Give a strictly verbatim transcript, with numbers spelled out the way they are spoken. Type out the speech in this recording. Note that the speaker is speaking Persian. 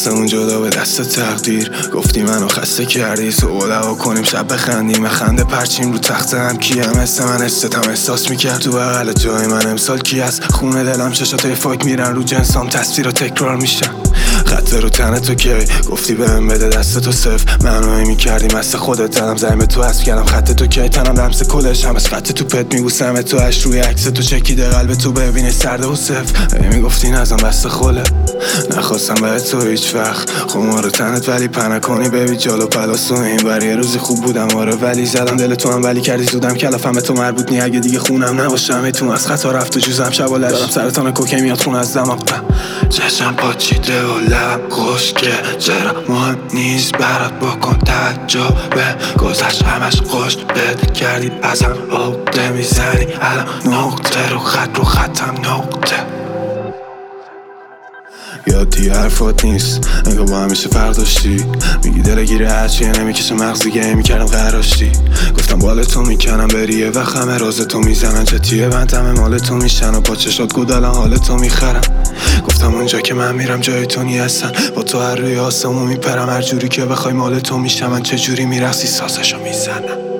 دستمون جدا به دست تقدیر. گفتی منو خسته کردی تو دعوا کنیم شب بخندیم. خنده پرچیم رو تخت هم کیه مثل من استتم احساس میکرد تو بغل جای من امسال کی هست. خونه دلم چشاتای فاک میرن رو جنسام تصویرها تکرار میشن. خط رو تنه تو کی گفتی بهم بده دست تو صفر. منو میکردی مثل خودت دلم زمین به تو حذف کردم. خط تو کی تنم لمس کلش هم از خط تو پت میبوسم تو اش روی عکس تو چکیده قلب تو ببینه سرده و صفر. میگفتی نزن بسته خوله نخواستم به تو هیچ وقت خمار تنت ولی پنه کنی ببی جالو پلاس و این بر یه روزی خوب بودم آره ولی زدم دل تو هم ولی کردی زودم کلافم به تو مربوط نی. اگه دیگه خونم نباشم ای تو از خطا رفت و جوزم شب و لش دارم سرطان کوکه میاد خون از دماغ. چشم پاچیده و لب خشکه چرا مهم نیست برات بکن تجربه. گذشت همش خوش بد کردی ازم عقده میزنی الان نقطه رو خط رو خطم نقطه. یادی حرفات نیست انگار با همیشه فرق داشتی. میگی دلگیره هرچیه نمیکشه مغز دیگه میکردم قراشتی. گفتم بال تو میکنم بریه و خمه راز تو میزنن چتیه بندم مال تو میشن و با چشات گودالن حال تو میخرم. گفتم اونجا که من میرم جای تو نی هستن با تو هر روی آسمون میپرم هر جوری که بخوای مال تو میشم. من چجوری میرخصی سازشو میزنم.